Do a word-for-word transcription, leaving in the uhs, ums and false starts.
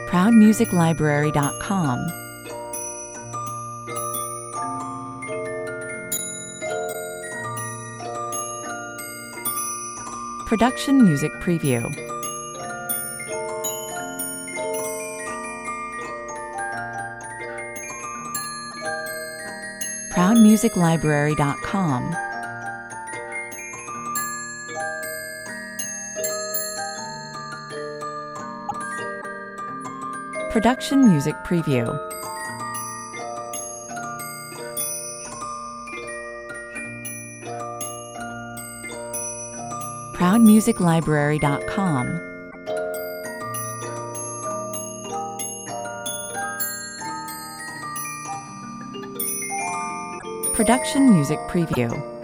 proud music library dot com. Production Music Preview. proud music library dot com. Production Music Preview. proud music library dot com. Production Music Preview.